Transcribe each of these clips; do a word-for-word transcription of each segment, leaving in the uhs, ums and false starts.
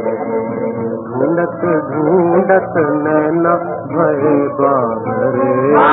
ढूंढत ढूंढत नैना भये बावरे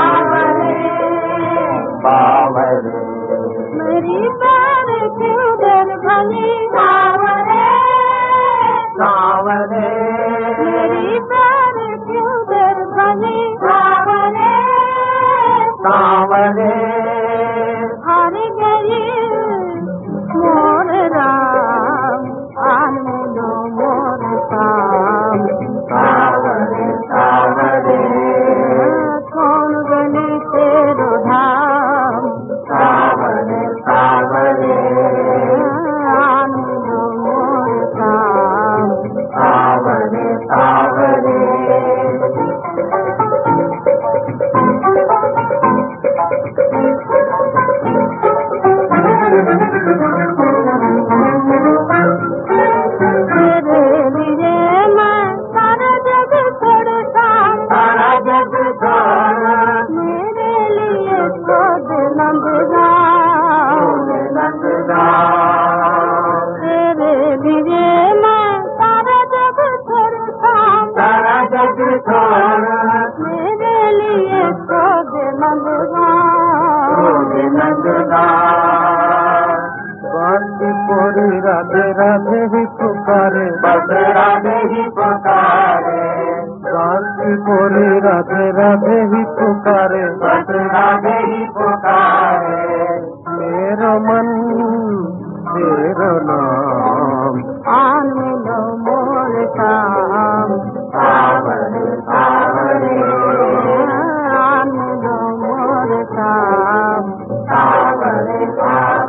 बावरे मेरी बार क्यों दर भली बावरे बावरे मेरी बार क्यों दर भली बावरे बावरे हार गई मोर राम आन मिलो मोर काम सावरे सावरे कौन गली तेरो धाम सावरे सावरे आन मिलो मोर काम सावरे सावरे तेरे लिए मैं सारा जग छोड़ता सारा जग छोड़ मेरे लिए खुद लंबा लगदा तेरे लिए मैं सारा जग छोड़ता सारा जग छोड़ मेरे लिए खुद लंबा लगदा बाकी पूरी राधे राधे ही पुकारे बस राधे ही पुकारे बाकी पूरी राधे राधे ही पुकारे बस राधे ही पुकारे मेरा मन तेरा नाम आन मिलो मोर काम सावरे सावरे आन मिलो मोर काम सावरे सावरे